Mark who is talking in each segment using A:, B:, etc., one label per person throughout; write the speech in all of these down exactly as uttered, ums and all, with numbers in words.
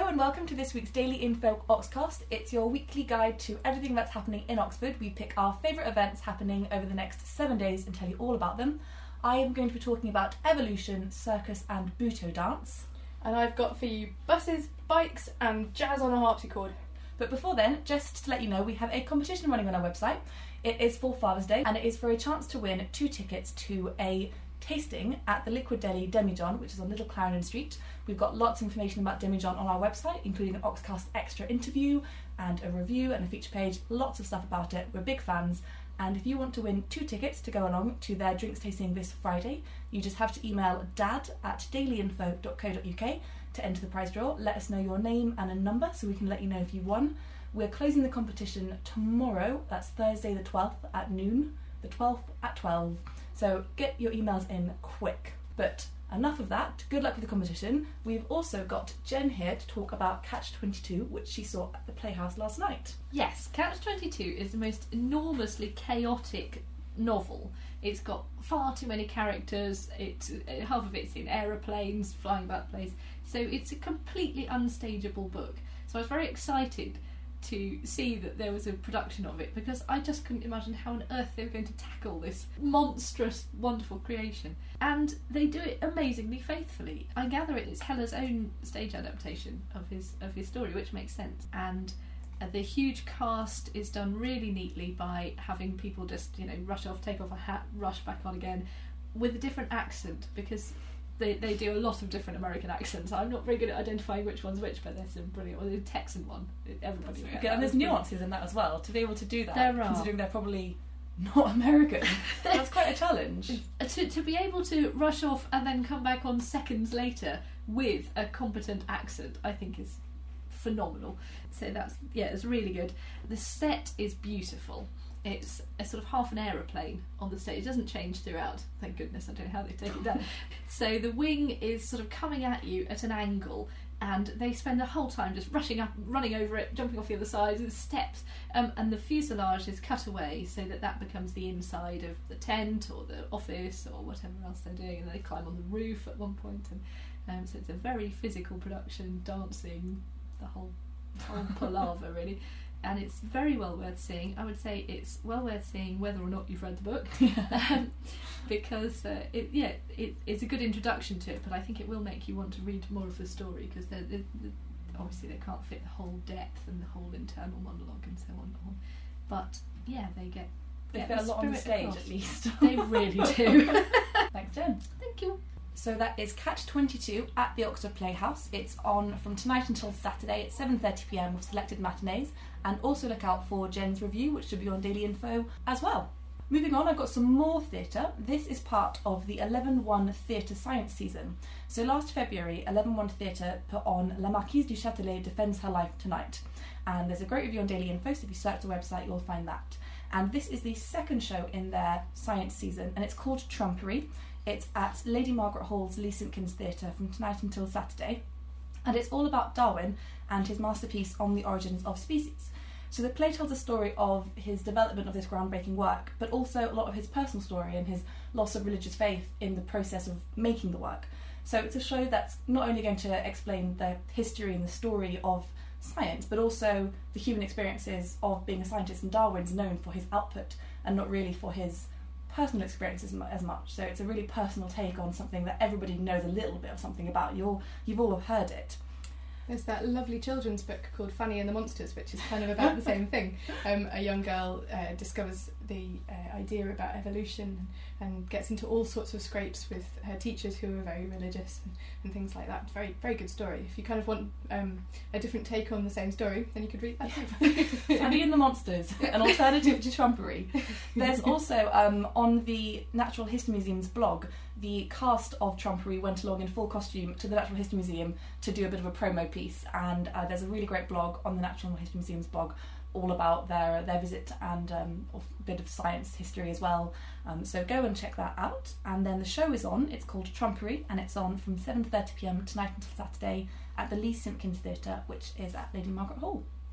A: and welcome to this week's Daily Info Oxcast. It's your weekly guide to everything that's happening in Oxford. We pick our favourite events happening over the next seven days and tell you all about them. I am going to be talking about evolution, circus and Buto dance.
B: And I've got for you buses, bikes and jazz on a harpsichord.
A: But before then, just to let you know, we have a competition running on our website. It is for Father's Day and it is for a chance to win two tickets to a tasting at the Liquid Deli Demijohn, which is on Little Clarendon Street. We've got lots of information about Demijohn on our website, including an Oxcast extra interview and a review and a feature page, lots of stuff about it. We're big fans, and if you want to win two tickets to go along to their drinks tasting this Friday, you just have to email dad at dailyinfo dot co dot uk to enter the prize draw. Let us know your name and a number so we can let you know if you won. We're closing the competition tomorrow, that's Thursday the twelfth at noon, the twelfth at twelve. So get your emails in quick. But enough of that, good luck with the competition. We've also got Jen here to talk about Catch twenty-two, which she saw at the Playhouse last night.
C: Yes, Catch twenty-two is the most enormously chaotic novel. It's got far too many characters, it, half of it's in aeroplanes, flying about the place, so it's a completely unstageable book. So I was very excited to see that there was a production of it, because I just couldn't imagine how on earth they were going to tackle this monstrous, wonderful creation. And they do it amazingly faithfully. I gather it's Heller's own stage adaptation of his of his story, which makes sense. And uh, the huge cast is done really neatly by having people just, you know, rush off, take off a hat, rush back on again, with a different accent, because They, they do a lot of different American accents. I'm not very good at identifying which one's which, but there's some brilliant. Well, the Texan one, everybody.
A: Good. And there's nuances in that as well. To be able to do that,
C: there are.
A: Considering they're probably not American, that's quite a challenge.
C: To to be able to rush off and then come back on seconds later with a competent accent, I think is phenomenal. So that's yeah, it's really good. The set is beautiful. It's a sort of half an aeroplane on the stage. It doesn't change throughout, thank goodness. I don't know how they take it down. So the wing is sort of coming at you at an angle, and they spend the whole time just rushing up, running over it, jumping off the other side, and steps, um, and the fuselage is cut away so that that becomes the inside of the tent or the office or whatever else they're doing, and they climb on the roof at one point, and um, so it's a very physical production, dancing, the whole, whole palaver really. And it's very well worth seeing. I would say it's well worth seeing whether or not you've read the book, um, because uh, it, yeah, it, it's a good introduction to it. But I think it will make you want to read more of the story, because they're, they're, they're, obviously they can't fit the whole depth and the whole internal monologue and so on. But yeah, they get
A: they
C: get
A: fit
C: the
A: a lot on the
C: spirit
A: stage
C: across.
A: at least.
C: They really do.
A: Thanks, Jen.
C: Thank you.
A: So that is Catch twenty-two at the Oxford Playhouse. It's on from tonight until Saturday at seven thirty p m with selected matinees, and also look out for Jen's review, which should be on Daily Info as well. Moving on, I've got some more theatre. This is part of the eleven one Theatre Science season. So last February, eleven one Theatre put on La Marquise du Châtelet Defends Her Life Tonight, and there's a great review on Daily Info, so if you search the website you'll find that. And this is the second show in their science season, and it's called Trumpery. It's at Lady Margaret Hall's Lee Simpkins Theatre from tonight until Saturday, and it's all about Darwin and his masterpiece On the Origins of Species. So the play tells a story of his development of this groundbreaking work, but also a lot of his personal story and his loss of religious faith in the process of making the work. So it's a show that's not only going to explain the history and the story of science, but also the human experiences of being a scientist, and Darwin's known for his output and not really for his personal experiences as much. So it's a really personal take on something that everybody knows a little bit of something about. You'll, you've all heard it.
B: There's that lovely children's book called Fanny and the Monsters, which is kind of about the same thing. Um, a young girl uh, discovers the uh, idea about evolution and gets into all sorts of scrapes with her teachers who are very religious and, and things like that. Very, very good story. If you kind of want um, a different take on the same story, then you could read that.
A: Fanny and the Monsters, an alternative to Trumpery. There's also, um, on the Natural History Museum's blog, the cast of Trumpery went along in full costume to the Natural History Museum to do a bit of a promo piece, and uh, there's a really great blog on the Natural History Museum's blog all about their their visit and um, a bit of science history as well. Um, so go and check that out. And then the show is on. It's called Trumpery, and it's on from seven thirty p m tonight until Saturday at the Lee Simpkins Theatre, which is at Lady Margaret Hall.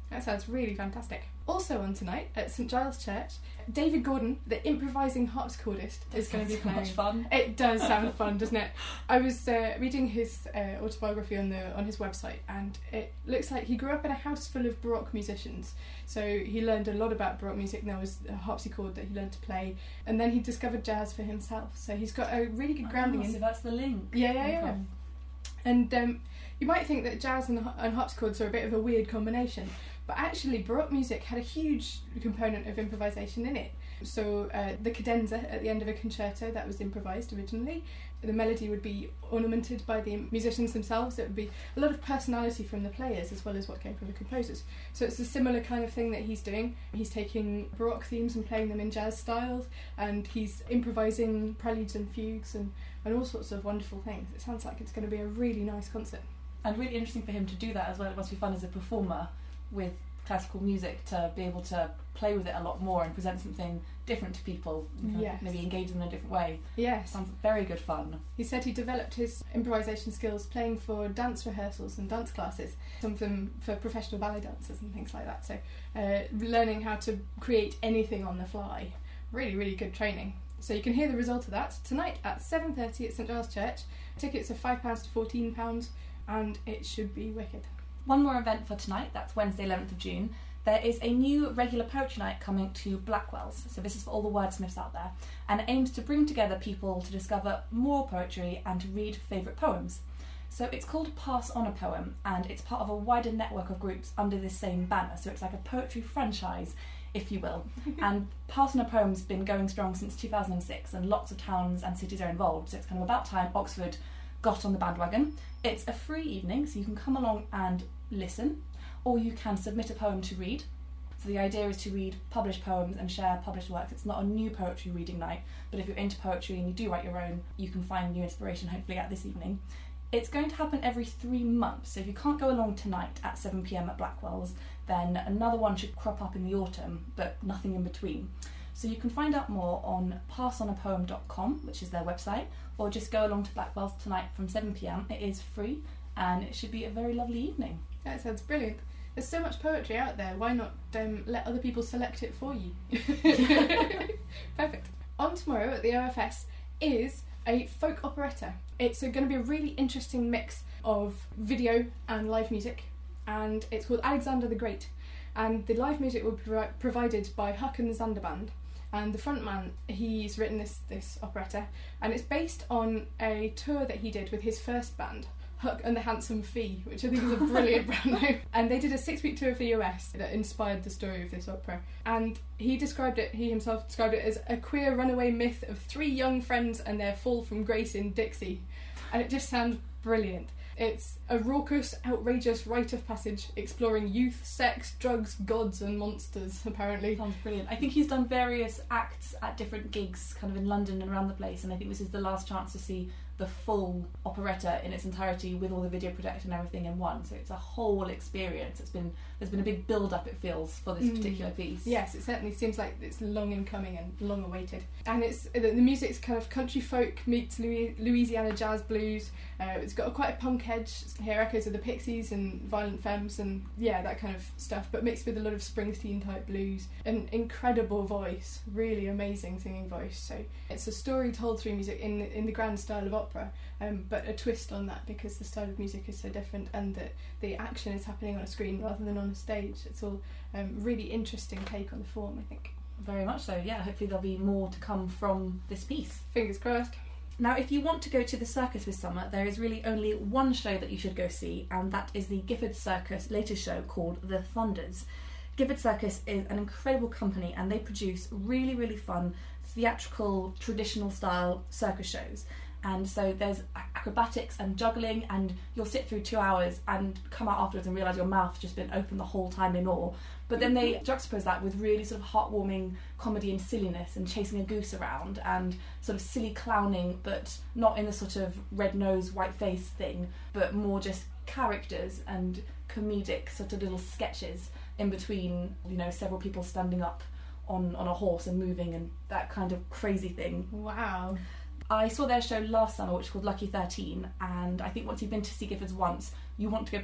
B: That sounds really fantastic. Also on tonight at St Giles Church, David Gordon, the improvising harpsichordist,
A: That
B: is going to be
A: sounds
B: playing.
A: so much fun.
B: It does sound fun, doesn't it? I was uh, reading his uh, autobiography on the on his website, and it looks like he grew up in a house full of Baroque musicians. So he learned a lot about Baroque music, and there was a harpsichord that he learned to play, and then he discovered jazz for himself. So he's got a really good grounding
A: Oh,
B: in.
A: so that's the link.
B: Yeah, yeah, yeah.
A: Okay.
B: And um, you might think that jazz and, and harpsichords are a bit of a weird combination, but actually Baroque music had a huge component of improvisation in it. So uh, the cadenza at the end of a concerto, that was improvised originally. The melody would be ornamented by the musicians themselves. It would be a lot of personality from the players as well as what came from the composers. So it's a similar kind of thing that he's doing. He's taking Baroque themes and playing them in jazz styles, and he's improvising preludes and fugues and, and all sorts of wonderful things. It sounds like it's going to be a really nice concert.
A: And really interesting for him to do that as well. It must be fun as a performer with classical music to be able to play with it a lot more and present something different to people. And kind of
B: Yes.
A: maybe engage them in a different way.
B: Yes.
A: Sounds very good fun.
B: He said he developed his improvisation skills playing for dance rehearsals and dance classes, some of them for professional ballet dancers and things like that. So uh, learning how to create anything on the fly. Really, really good training. So you can hear the result of that tonight at seven thirty at St Giles Church. Tickets are five pounds to fourteen pounds, and it should be wicked.
A: One more event for tonight, that's Wednesday eleventh of June. There is a new regular poetry night coming to Blackwell's. So this is for all the wordsmiths out there, and it aims to bring together people to discover more poetry and to read favourite poems. So it's called Pass On a Poem, and it's part of a wider network of groups under this same banner. So it's like a poetry franchise, if you will. And Pass On a Poem's been going strong since two thousand six, and lots of towns and cities are involved. So it's kind of about time Oxford got on the bandwagon. It's a free evening, so you can come along and listen, or you can submit a poem to read. So the idea is to read published poems and share published works. It's not a new poetry reading night, but if you're into poetry and you do write your own, you can find new inspiration hopefully at this evening. It's going to happen every three months, so if you can't go along tonight at seven p m at Blackwell's, then another one should crop up in the autumn, but nothing in between. So you can find out more on pass on a poem dot com, which is their website, or just go along to Blackwell's tonight from seven p m. It is free, and it should be a very lovely evening.
B: That sounds brilliant. There's so much poetry out there, why not um, let other people select it for you? Perfect. On tomorrow at the O F S is a folk operetta. It's going to be a really interesting mix of video and live music, and it's called Alexander the Great. And the live music will be provi- provided by Huck and the Zander Band. And the frontman, he's written this, this operetta, and it's based on a tour that he did with his first band, Huck and the Handsome Fee, which I think is a brilliant brand name. And they did a six-week tour of the U S that inspired the story of this opera. And he described it, he himself described it as a queer runaway myth of three young friends and their fall from grace in Dixie. And it just sounds brilliant. It's a raucous, outrageous rite of passage exploring youth, sex, drugs, gods and monsters, apparently.
A: Sounds brilliant. I think he's done various acts at different gigs kind of in London and around the place, and I think this is the last chance to see the full operetta in its entirety with all the video production and everything in one. So it's a whole experience. It's been there's been a big build up, it feels, for this
B: Mm.
A: particular piece.
B: Yes, it certainly seems like it's long in coming and long awaited. And it's the, the music's kind of country folk meets Louis, Louisiana jazz blues. Uh, it's got a, quite a punk edge. Here echoes of the Pixies and Violent Femmes and yeah, that kind of stuff, but mixed with a lot of Springsteen type blues. An incredible voice, really amazing singing voice. So it's a story told through music in in the grand style of opera, um, but a twist on that because the style of music is so different and that the action is happening on a screen rather than on a stage. It's all um, really interesting take on the form, I think.
A: Very much so, yeah. Hopefully there'll be more to come from this piece.
B: Fingers crossed.
A: Now, if you want to go to the circus this summer, there is really only one show that you should go see, and that is the Gifford Circus latest show called The Thunders. Gifford Circus is an incredible company, and they produce really, really fun, theatrical, traditional style circus shows. And so there's acrobatics and juggling, and you'll sit through two hours and come out afterwards and realise your mouth's just been open the whole time in awe. But then they juxtapose that with really sort of heartwarming comedy and silliness and chasing a goose around and sort of silly clowning, but not in the sort of red nose, white face thing, but more just characters and comedic sort of little sketches in between, you know, several people standing up on, on a horse and moving and that kind of crazy thing.
B: Wow.
A: I saw their show last summer, which is called Lucky thirteen, and I think once you've been to see Giffords once, you want to go back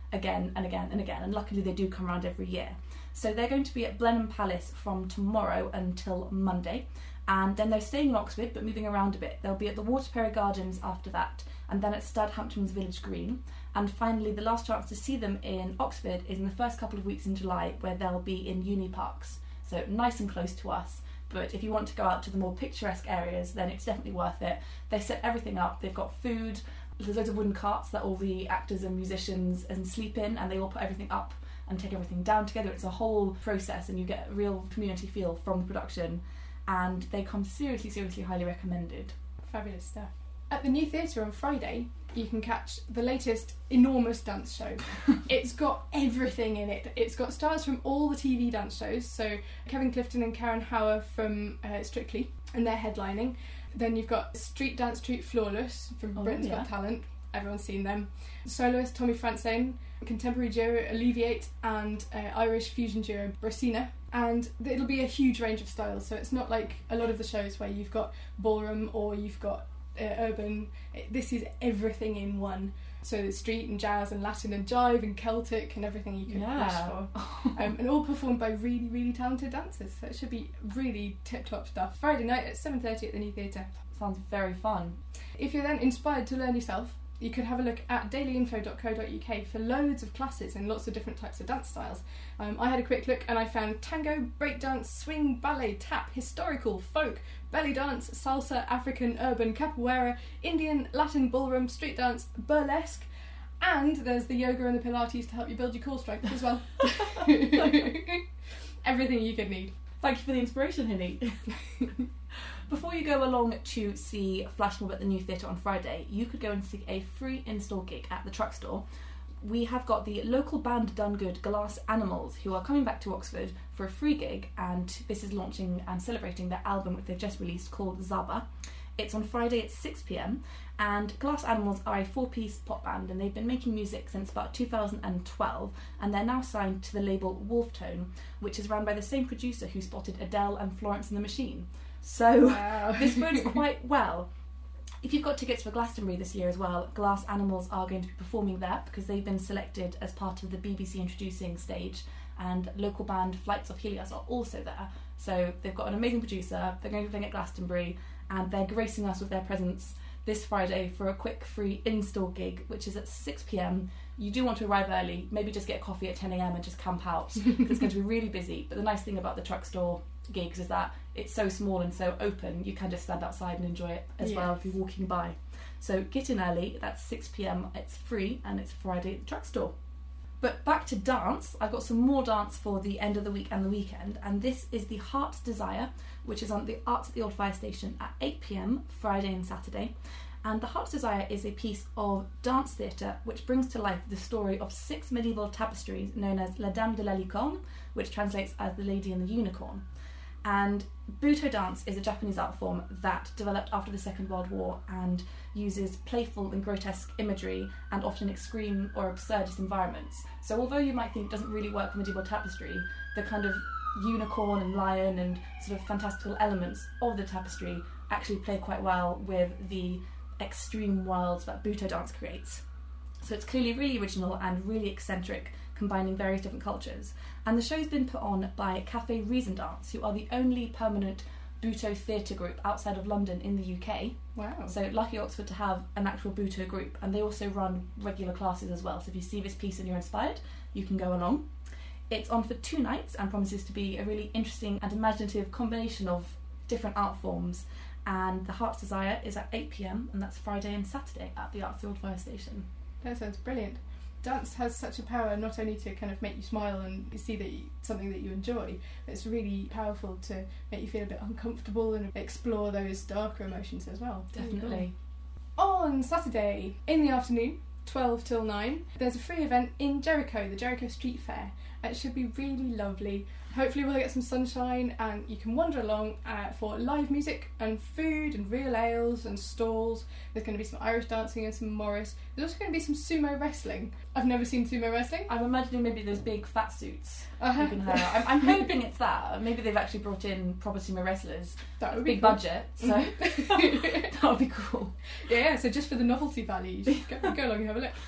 A: again and again and again, and luckily they do come around every year. So they're going to be at Blenheim Palace from tomorrow until Monday, and then they're staying in Oxford but moving around a bit. They'll be at the Waterperry Gardens after that, and then at Stadhampton's Village Green. And finally, the last chance to see them in Oxford is in the first couple of weeks in July, where they'll be in Uni Parks. So nice and close to us. But if you want to go out to the more picturesque areas, then it's definitely worth it. They set everything up. They've got food. There's loads of wooden carts that all the actors and musicians and sleep in, and they all put everything up and take everything down together. It's a whole process, and you get a real community feel from the production. And they come seriously, seriously highly recommended.
B: Fabulous stuff. At the New Theatre on Friday, you can catch the latest enormous dance show. It's got everything in it. It's got stars from all the T V dance shows, so Kevin Clifton and Karen Hauer from uh, Strictly, and they're headlining. Then you've got street dance troupe Flawless from
A: Oh,
B: Britain's
A: yeah.
B: Got Talent. Everyone's seen them. Soloist Tommy Francine, contemporary duo Alleviate, and uh, Irish fusion duo Brasina. And it'll be a huge range of styles, so it's not like a lot of the shows where you've got ballroom or you've got uh, urban. This is everything in one. So there's street and jazz and Latin and jive and Celtic and everything you can
A: Yeah.
B: wish for. Um, and all performed by really, really talented dancers. So it should be really tip-top stuff. Friday night at seven thirty at the New Theatre.
A: Sounds very fun.
B: If you're then inspired to learn yourself, you could have a look at daily info dot co dot uk for loads of classes and lots of different types of dance styles. Um, I had a quick look and I found tango, breakdance, swing, ballet, tap, historical, folk, belly dance, salsa, African, urban, capoeira, Indian, Latin, ballroom, street dance, burlesque, and there's the yoga and the Pilates to help you build your core strength as well. Everything you could need.
A: Thank you for the inspiration, Hinny. Before you go along to see Flash Mob at the New Theatre on Friday, you could go and see a free in-store gig at the Truck Store. We have got the local band Done Good, Glass Animals, who are coming back to Oxford for a free gig, and this is launching and celebrating their album which they've just released called Zaba. It's on Friday at six p m, and Glass Animals are a four-piece pop band, and they've been making music since about two thousand twelve, and they're now signed to the label Wolftone, which is run by the same producer who spotted Adele and Florence and the Machine. So
B: Wow.
A: this bodes quite well. If you've got tickets for Glastonbury this year as well, Glass Animals are going to be performing there because they've been selected as part of the B B C Introducing stage, and local band Flights of Helios are also there. So they've got an amazing producer, they're going to be playing at Glastonbury, and they're gracing us with their presence this Friday for a quick free in-store gig, which is at six p m. You do want to arrive early, maybe just get a coffee at ten a m and just camp out, because it's going to be really busy. But the nice thing about the Truck Store gigs is that it's so small and so open, you can just stand outside and enjoy it as well
B: Yes.
A: if you're walking by. So get in early, that's six p m, it's free, and it's Friday at the Truck Store. But back to dance, I've got some more dance for the end of the week and the weekend, and this is the Heart's Desire, which is on the Arts at the Old Fire Station at eight p m, Friday and Saturday. And the Heart's Desire is a piece of dance theatre which brings to life the story of six medieval tapestries known as La Dame de la Licorne, which translates as The Lady and the Unicorn. And Buto dance is a Japanese art form that developed after the Second World War and uses playful and grotesque imagery and often extreme or absurdist environments. So although you might think it doesn't really work for medieval tapestry, the kind of unicorn and lion and sort of fantastical elements of the tapestry actually play quite well with the extreme worlds that Buto dance creates. So it's clearly really original and really eccentric, combining various different cultures. And the show's been put on by Cafe Reason Dance, who are the only permanent Buto theatre group outside of London in the U K.
B: Wow.
A: So lucky Oxford to have an actual Buto group, and they also run regular classes as well. So if you see this piece and you're inspired, you can go along. It's on for two nights and promises to be a really interesting and imaginative combination of different art forms. And the Heart's Desire is at eight p m, and that's Friday and Saturday at the Arts at the Old Fire Station.
B: That sounds brilliant. Dance has such a power not only to kind of make you smile and see that you, something that you enjoy, but it's really powerful to make you feel a bit uncomfortable and explore those darker emotions as well.
A: Definitely.
B: On Saturday in the afternoon, twelve till nine, there's a free event in Jericho, the Jericho Street Fair. It should be really lovely. Hopefully we'll get some sunshine and you can wander along uh, for live music and food and real ales and stalls. There's going to be some Irish dancing and some Morris. There's also going to be some sumo wrestling. I've never seen sumo wrestling.
A: I'm imagining maybe those big fat suits
B: Uh-huh.
A: you can hire out. I'm, I'm hoping it's that. Maybe they've actually brought in proper sumo wrestlers.
B: That would be
A: Big
B: cool.
A: budget, so that would be cool.
B: Yeah, yeah, so just for the novelty value, you should go, go along and have a look.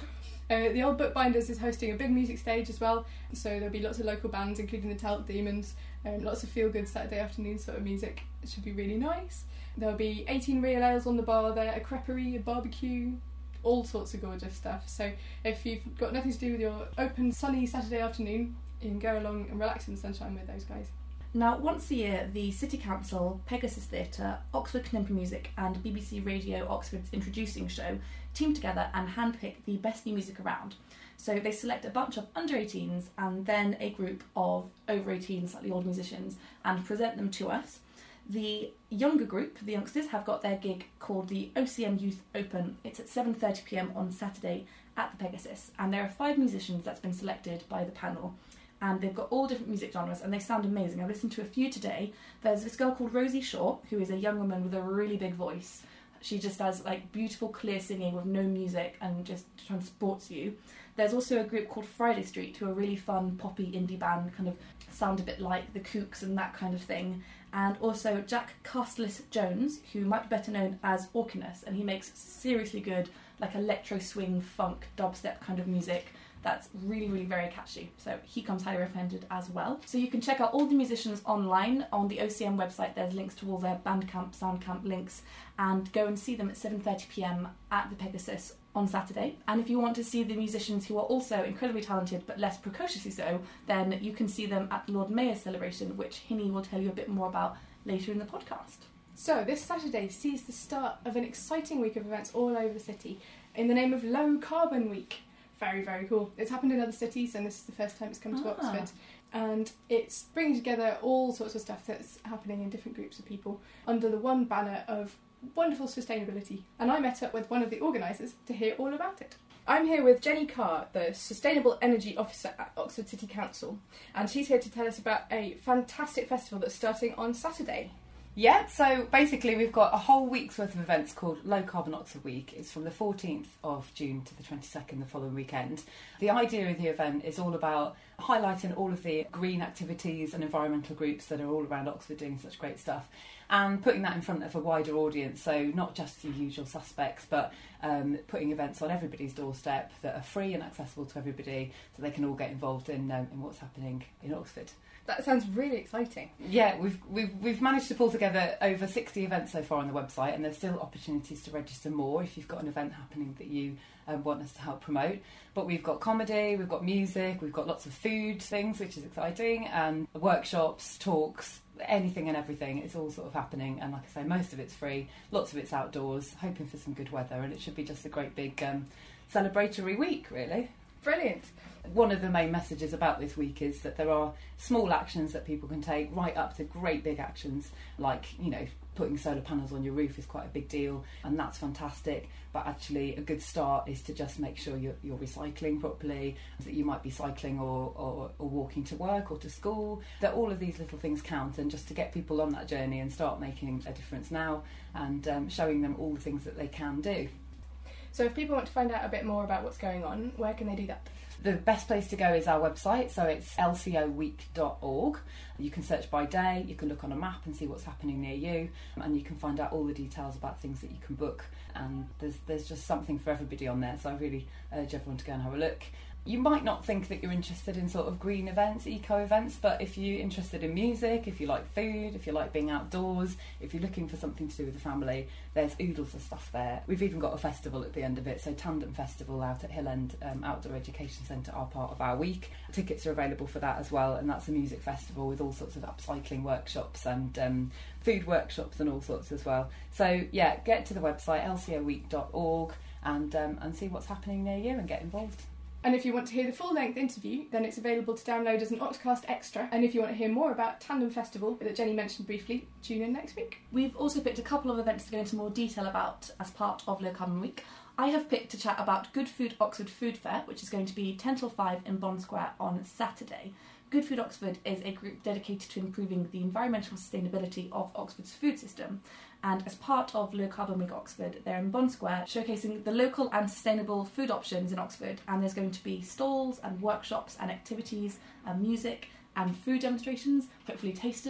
B: Uh, the Old Bookbinders is hosting a big music stage as well, so there'll be lots of local bands, including the Talc Demons, um, lots of feel-good Saturday afternoon sort of music. It should be really nice. There'll be eighteen real ales on the bar there, a creperie, a barbecue, all sorts of gorgeous stuff. So if you've got nothing to do with your open, sunny Saturday afternoon, you can go along and relax in the sunshine with those guys.
A: Now, once a year, the City Council, Pegasus Theatre, Oxford Contemporary Music and B B C Radio Oxford's Introducing Show team together and handpick the best new music around. So they select a bunch of under eighteens and then a group of over eighteens, slightly older musicians, and present them to us. The younger group, the youngsters, have got their gig called the O C M Youth Open. It's at seven thirty p m on Saturday at the Pegasus, and there are five musicians that's been selected by the panel. And they've got all different music genres and they sound amazing. I've listened to a few today. There's this girl called Rosie Shaw, who is a young woman with a really big voice. She just does like beautiful, clear singing with no music and just transports you. There's also a group called Friday Street, who are a really fun, poppy indie band, kind of sound a bit like the Kooks and that kind of thing. And also Jack Casterlis-Jones, who might be better known as Orkinus, and he makes seriously good, like electro swing, funk, dubstep kind of music. That's really, really very catchy. So he comes highly recommended as well. So you can check out all the musicians online on the O C M website. There's links to all their Bandcamp, Soundcamp links, and go and see them at seven thirty p m at the Pegasus on Saturday. And if you want to see the musicians who are also incredibly talented but less precociously so, then you can see them at the Lord Mayor's celebration, which Hinny will tell you a bit more about later in the podcast.
B: So this Saturday sees the start of an exciting week of events all over the city in the name of Low Carbon Week. Very, very cool. It's happened in other cities and this is the first time it's come to
A: Ah.
B: Oxford. And it's bringing together all sorts of stuff that's happening in different groups of people under the one banner of wonderful sustainability. And I met up with one of the organisers to hear all about it. I'm here with Jenny Carr, the Sustainable Energy Officer at Oxford City Council, and she's here to tell us about a fantastic festival that's starting on Saturday.
D: Yeah, so basically we've got a whole week's worth of events called Low Carbon Oxford Week. It's from the fourteenth of June to the twenty-second, the following weekend. The idea of the event is all about highlighting all of the green activities and environmental groups that are all around Oxford doing such great stuff, and putting that in front of a wider audience, so not just the usual suspects, but um, putting events on everybody's doorstep that are free and accessible to everybody, so they can all get involved in, um, in what's happening in Oxford.
B: That sounds really exciting.
D: Yeah, we've we've we've managed to pull together over sixty events so far on the website, and there's still opportunities to register more if you've got an event happening that you um, want us to help promote. But we've got comedy, we've got music, we've got lots of food things, which is exciting, and workshops, talks, anything and everything. It's all sort of happening, and like I say, most of it's free, lots of it's outdoors, hoping for some good weather, and it should be just a great big um, celebratory week, really.
B: Brilliant.
D: One of the main messages about this week is that there are small actions that people can take right up to great big actions, like, you know, putting solar panels on your roof is quite a big deal, and that's fantastic. But actually a good start is to just make sure you're, you're recycling properly, that you might be cycling or, or, or walking to work or to school, that all of these little things count, and just to get people on that journey and start making a difference now, and um, showing them all the things that they can do.
B: So if people want to find out a bit more about what's going on, where can they do that?
D: The best place to go is our website, so it's L C O week dot org. You can search by day, you can look on a map and see what's happening near you, and you can find out all the details about things that you can book, and there's there's just something for everybody on there, so I really urge everyone to go and have a look. You might not think that you're interested in sort of green events, eco events, but if you're interested in music, if you like food, if you like being outdoors, if you're looking for something to do with the family, there's oodles of stuff there. We've even got a festival at the end of it, so Tandem Festival out at Hill End um, Outdoor Education Centre are part of our week. Tickets are available for that as well, and that's a music festival with all sorts of upcycling workshops and um, food workshops and all sorts as well. So yeah, get to the website L C O week dot org and um, and see what's happening near you and get involved.
B: And if you want to hear the full-length interview, then it's available to download as an Oxcast Extra. And if you want to hear more about Tandem Festival that Jenny mentioned briefly, tune in next week.
A: We've also picked a couple of events to go into more detail about as part of Low Carbon Week. I have picked to chat about Good Food Oxford Food Fair, which is going to be ten till five in Bond Square on Saturday. Good Food Oxford is a group dedicated to improving the environmental sustainability of Oxford's food system. And as part of Low Carbon Week Oxford, they're in Bond Square showcasing the local and sustainable food options in Oxford. And there's going to be stalls and workshops and activities and music and food demonstrations, hopefully tasters.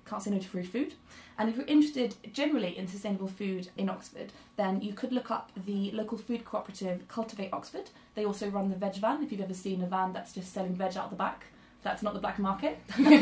A: can't say no to free food. And if you're interested generally in sustainable food in Oxford, then you could look up the local food cooperative Cultivate Oxford. They also run the veg van, if you've ever seen a van that's just selling veg out the back. That's not the black market.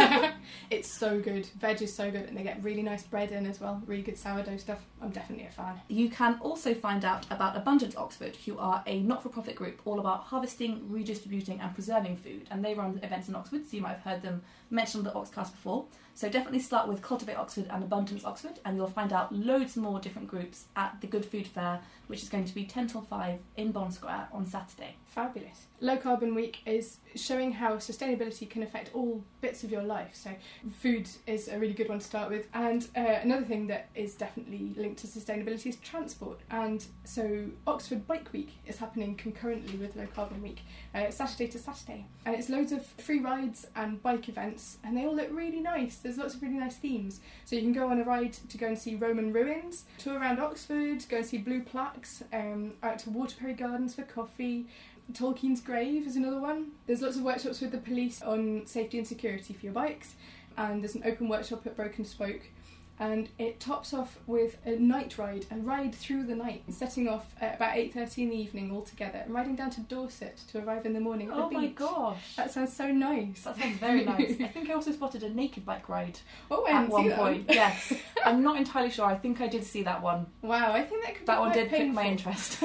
B: It's so good. Veg is so good, and they get really nice bread in as well. Really good sourdough stuff. I'm definitely a fan.
A: You can also find out about Abundance Oxford, who are a not-for-profit group all about harvesting, redistributing and preserving food. And they run events in Oxford, so you might have heard them mentioned on the Oxcast before. So definitely start with Cultivate Oxford and Abundance Oxford, and you'll find out loads more different groups at the Good Food Fair, which is going to be ten till five in Bond Square on Saturday.
B: Fabulous. Low Carbon Week is showing how sustainability can affect all bits of your life. So food is a really good one to start with. And uh, another thing that is definitely linked to sustainability is transport. And so Oxford Bike Week is happening concurrently with Low Carbon Week, uh, Saturday to Saturday. And it's loads of free rides and bike events, and they all look really nice. There's lots of really nice themes. So you can go on a ride to go and see Roman ruins, tour around Oxford, go and see blue plaques, um, out to Waterbury Gardens for coffee. Tolkien's Grave is another one. There's lots of workshops with the police on safety and security for your bikes, and there's an open workshop at Broken Spoke. And it tops off with a night ride, a ride through the night, setting off at about eight thirty in the evening all together, and riding down to Dorset to arrive in the morning at
A: Oh
B: the
A: my
B: beach.
A: gosh.
B: That sounds so nice.
A: That sounds very nice. I think I also spotted a naked bike ride
B: Oh, I
A: at
B: didn't
A: one
B: see that
A: point.
B: one.
A: Yes. I'm not entirely sure. I think I did see that one.
B: Wow, I think that could be
A: That one
B: quite
A: did pick my
B: painful.
A: interest.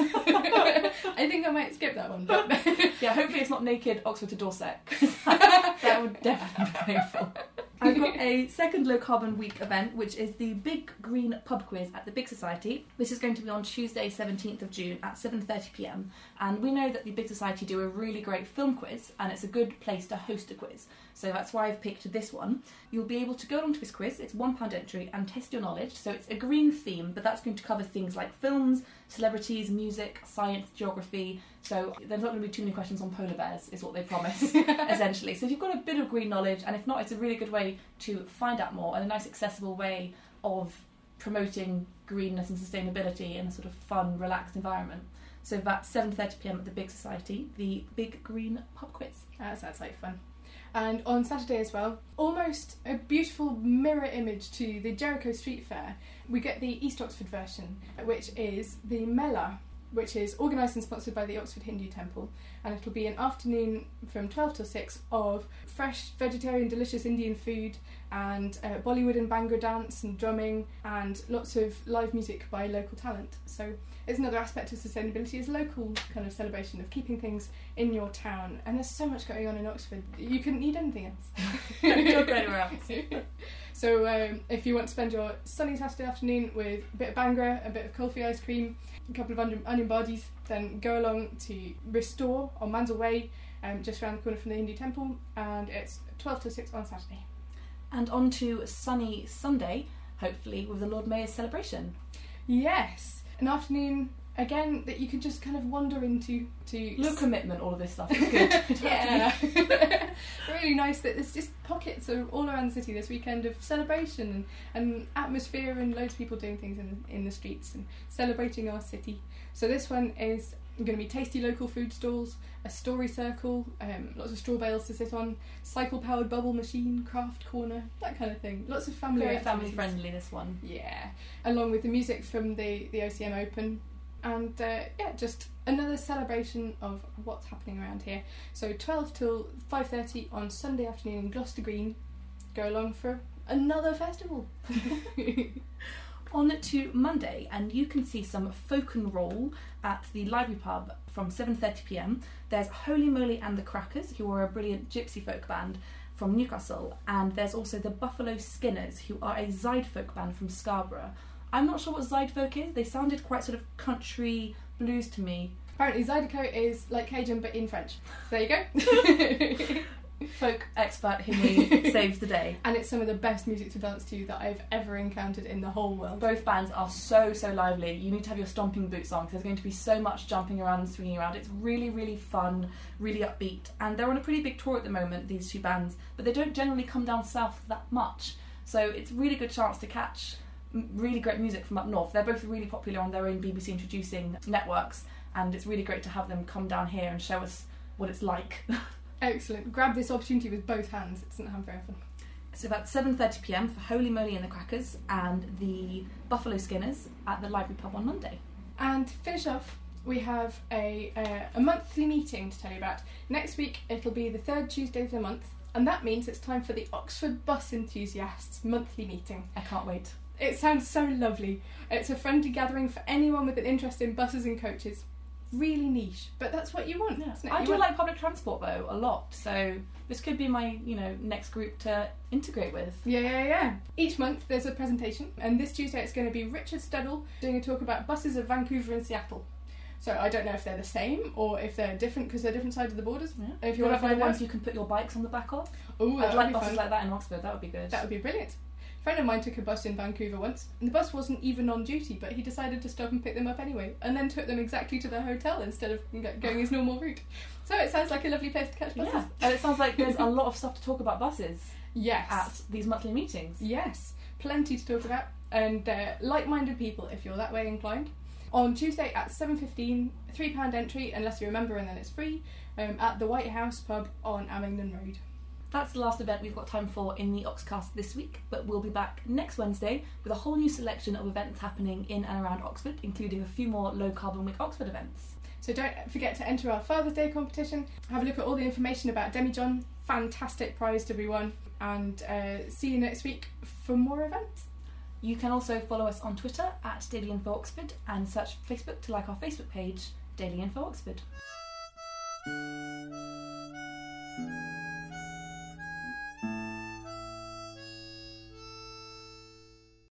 B: I think I might skip that one. But
A: Yeah, hopefully it's not naked Oxford to Dorset, 'cause that, that would definitely be painful. I've got a second Low Carbon Week event, which is the Big Green Pub Quiz at the Big Society. This is going to be on Tuesday, seventeenth of June at seven thirty p m. And we know that the Big Society do a really great film quiz, and it's a good place to host a quiz. So that's why I've picked this one. You'll be able to go along to this quiz. It's one pound entry and test your knowledge. So it's a green theme, but that's going to cover things like films, celebrities, music, science, geography. So there's not going to be too many questions on polar bears, is what they promise, essentially. So if you've got a bit of green knowledge, and if not, it's a really good way to find out more, and a nice accessible way of promoting greenness and sustainability in a sort of fun, relaxed environment. So that's seven thirty p m at the Big Society, the Big Green Pub Quiz.
B: that sounds like fun. And on Saturday as well, almost a beautiful mirror image to the Jericho Street Fair, we get the East Oxford version, which is the Mela, which is organised and sponsored by the Oxford Hindu Temple, and it'll be an afternoon from twelve till six of fresh, vegetarian, delicious Indian food, and uh, Bollywood and Bhangra dance and drumming, and lots of live music by local talent. So it's another aspect of sustainability, is local kind of celebration of keeping things in your town. And there's so much going on in Oxford, you couldn't need anything else.
A: Don't go anywhere else.
B: So um, if you want to spend your sunny Saturday afternoon with a bit of Bhangra, a bit of kulfi ice cream, a couple of onion, onion bhajis, then go along to Restore on Mansell Way, um, just around the corner from the Hindu Temple, and it's twelve till six on Saturday.
A: And on to sunny Sunday, hopefully with the Lord Mayor's celebration.
B: Yes, an afternoon again that you can just kind of wander into. To
A: Look, commitment, all of this stuff. It's good. You don't have to be-
B: Yeah, really nice that there's just pockets of all around the city this weekend of celebration and, and atmosphere, and loads of people doing things in in the streets and celebrating our city. So this one is going to be tasty local food stalls, a story circle, um, lots of straw bales to sit on, cycle powered bubble machine, craft corner, that kind of thing. Lots of family
A: Very
B: activities.
A: family friendly, this one.
B: Yeah, along with the music from the the O C M Open. And uh, yeah, just another celebration of what's happening around here. So twelve till five thirty on Sunday afternoon in Gloucester Green. Go along for another festival.
A: On to Monday, and you can see some folk and roll at the Library Pub from seven thirty p m. There's Holy Moly and the Crackers, who are a brilliant gypsy folk band from Newcastle, and there's also the Buffalo Skinners, who are a Zide folk band from Scarborough. I'm not sure what Zide folk is. They sounded quite sort of country blues to me.
B: Apparently Zydeco is like Cajun but in French. So there you go.
A: Folk expert Himmy saves the day.
B: And it's some of the best music to dance to that I've ever encountered in the whole world.
A: Both bands are so, so lively. You need to have your stomping boots on because there's going to be so much jumping around and swinging around. It's really, really fun, really upbeat. And they're on a pretty big tour at the moment, these two bands, but they don't generally come down south that much. So it's a really good chance to catch really great music from up north. They're both really popular on their own B B C introducing networks, and it's really great to have them come down here and show us what it's like.
B: Excellent. Grab this opportunity with both hands. It doesn't happen very often.
A: So that's seven thirty p m for Holy Moly and the Crackers and the Buffalo Skinners at the Library Pub on Monday.
B: And to finish off, we have a, uh, a monthly meeting to tell you about. Next week it'll be the third Tuesday of the month, and that means it's time for the Oxford Bus Enthusiasts monthly meeting.
A: I can't wait.
B: It sounds so lovely. It's a friendly gathering for anyone with an interest in buses and coaches. Really niche, but that's what you want,
A: Yeah.
B: isn't it?
A: I
B: You
A: do
B: want-
A: like public transport though a lot, so this could be my, you know, next group to integrate with.
B: Yeah, yeah, yeah. Each month there's a presentation, and this Tuesday it's going to be Richard Steddle doing a talk about buses of Vancouver and Seattle. So I don't know if they're the same or if they're different because they're different sides of the borders.
A: Yeah.
B: If you want to
A: the
B: find
A: ones
B: out,
A: you can put your bikes on the back of.
B: oh, that
A: I'd
B: would
A: like
B: be
A: buses
B: fun.
A: like that in Oxford. That would be good.
B: That would be brilliant. A friend of mine took a bus in Vancouver once, and the bus wasn't even on duty, but he decided to stop and pick them up anyway, and then took them exactly to their hotel instead of g- going his normal route. So it sounds like a lovely place to catch buses.
A: Yeah, and it sounds like there's a lot of stuff to talk about buses
B: Yes.
A: at these monthly meetings.
B: Yes, plenty to talk about, and uh, like-minded people if you're that way inclined. On Tuesday at seven fifteen, three pounds entry unless you're a member, and then it's free, um, at the White House pub on Abingdon Road.
A: That's the last event we've got time for in the Oxcast this week, but we'll be back next Wednesday with a whole new selection of events happening in and around Oxford, including a few more Low Carbon Week Oxford events.
B: So don't forget to enter our Father's Day competition, have a look at all the information about Demi-John, fantastic prize to be won, and uh, see you next week for more events.
A: You can also follow us on Twitter at Daily Info Oxford and search Facebook to like our Facebook page, Daily Info Oxford.